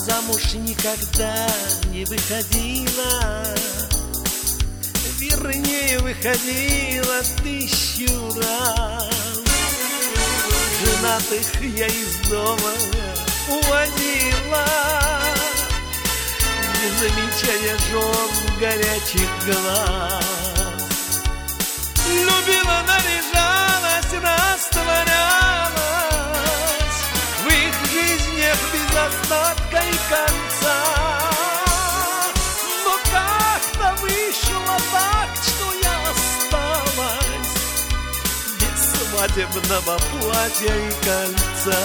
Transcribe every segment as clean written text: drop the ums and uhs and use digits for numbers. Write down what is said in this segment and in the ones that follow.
замуж никогда не выходила, вернее, выходила 1000 раз. Женатых я из дома уводила, не замечая жен горячих глаз. Любила, наряжалась, растворялась в их жизнях без остатка и конца. Но как-то вышло так, что я осталась без свадебного платья и кольца.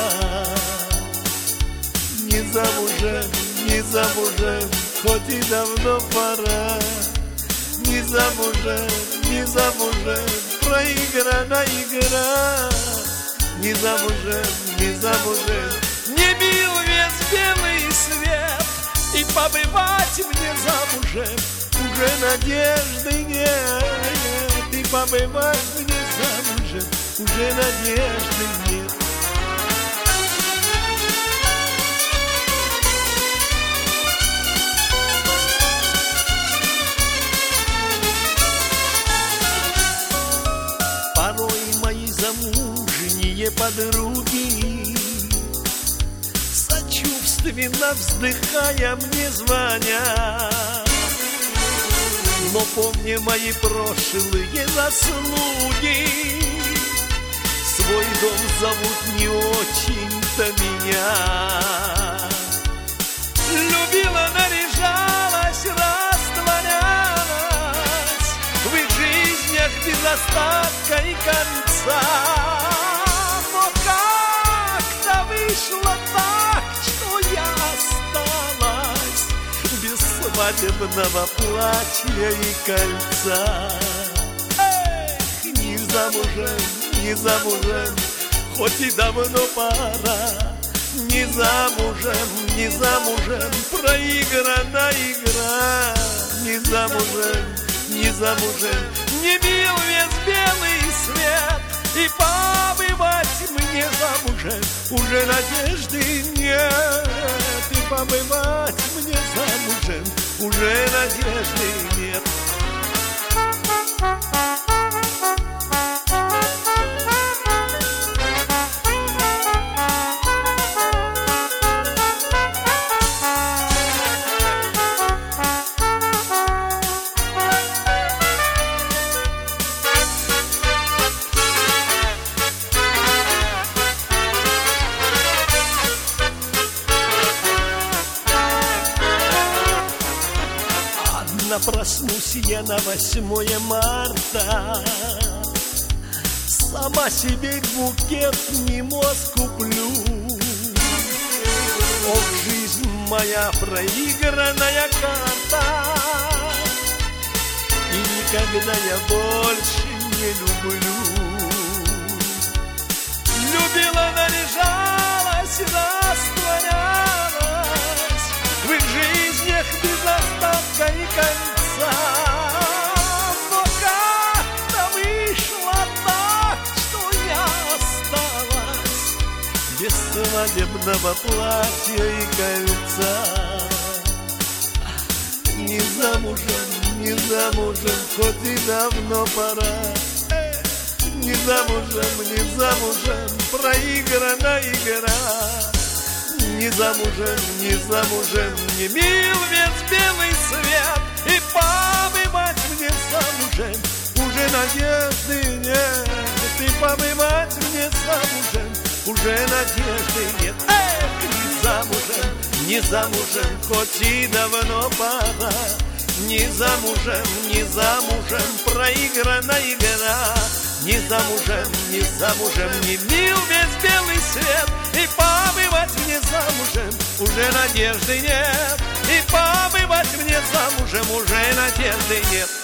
Не замужем, не замужем, хоть и давно пора. Не замужем, не замужем, проиграна игра. Не замужем, не замужем, не бил весь белый свет, и побывать мне замужем уже надежды нет. И побывать мне замужем уже надежды нет. Замужние подруги, сочувственно вздыхая, мне звонят. Но помня мои прошлые заслуги, свой дом зовут не очень-то меня. Любила, наряжалась, растворялась в их жизнях без остатка и конца. Но как-то вышло так, что я осталась без свадебного платья и кольца. Эх, не замужем, не замужем, хоть и давно пора. Не замужем, не замужем, проиграна игра. Не замужем, не замужем, не бил весь белый свет, и побывать мне замужем уже надежды нет. И побывать мне замужем уже надежды нет. Проснусь я на 8 марта, сама себе букет мимоз куплю. Ох, жизнь моя проигранная карта, и никогда я больше не люблю. Любила, наряжалась, растворялась в их жизнях без остатка и конца. Но как-то вышло так, что я осталась без свадебного платья и кольца. Не замужем, не замужем, хоть и давно пора. Не замужем, не замужем, проиграна игра. Не замужем, не замужем, не мил весь белый свет, и побывать мне замужем уже надежды нет. И побывать мне замужем уже надежды нет. Эх, не замужем, не замужем, хоть и давно пора. Не замужем, не замужем, проиграна игра. Не замужем, не замужем, не мил весь белый свет, и побывать мне замужем уже надежды нет. И побывать мне замужем уже надежды нет.